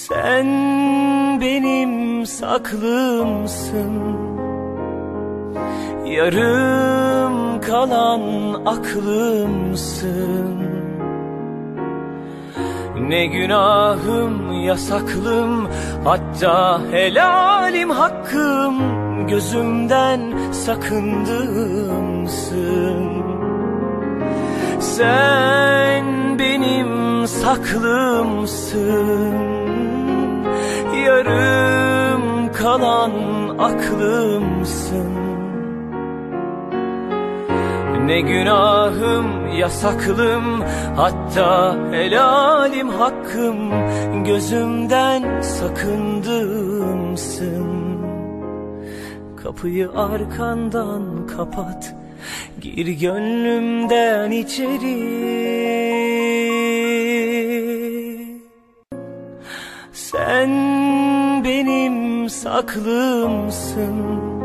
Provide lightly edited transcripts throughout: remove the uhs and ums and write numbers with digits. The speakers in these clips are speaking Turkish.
Sen benim saklımsın, yarım kalan aklımsın. Ne günahım yasaklım, hatta helalim hakkım, gözümden sakındığımsın. Sen benim saklımsın, yarım kalan aklımsın. Ne günahım yasaklım, hatta helalim hakkım, gözümden sakındığımsın. Kapıyı arkandan kapat, gir gönlümden içeri. Sen benim saklımsın,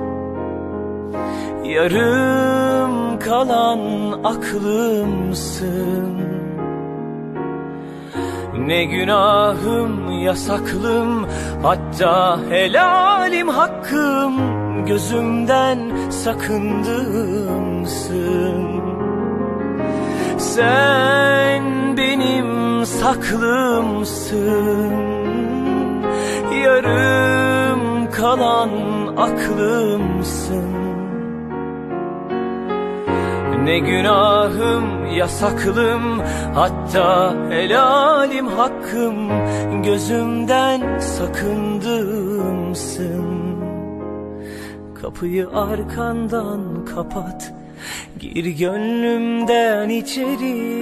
yarım kalan aklımsın. Ne günahım yasaklım, hatta helalim hakkım, gözümden sakındığımsın. Sen benim saklımsın, yarım kalan aklımsın. Ne günahım yasaklım, hatta helalim hakkım, gözümden sakındığımsın. Kapıyı arkandan kapat, gir gönlümden içeri.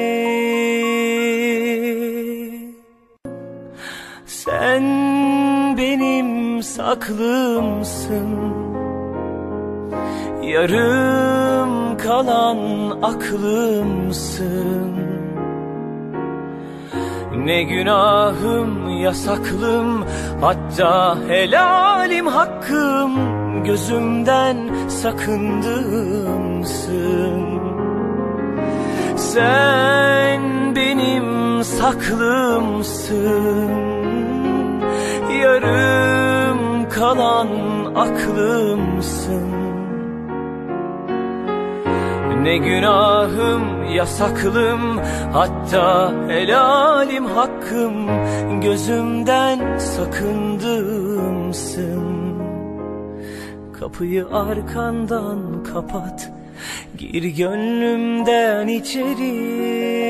Sen benim saklımsın, yarım kalan aklımsın. Ne günahım yasaklım, hatta helalim hakkım, gözümden sakındığımsın. Sen benim saklımsın, yarım kalan aklımsın. Ne günahım yasaklım, hatta helalim hakkım, gözümden sakındığımsın. Kapıyı arkandan kapat, gir gönlümden içeri.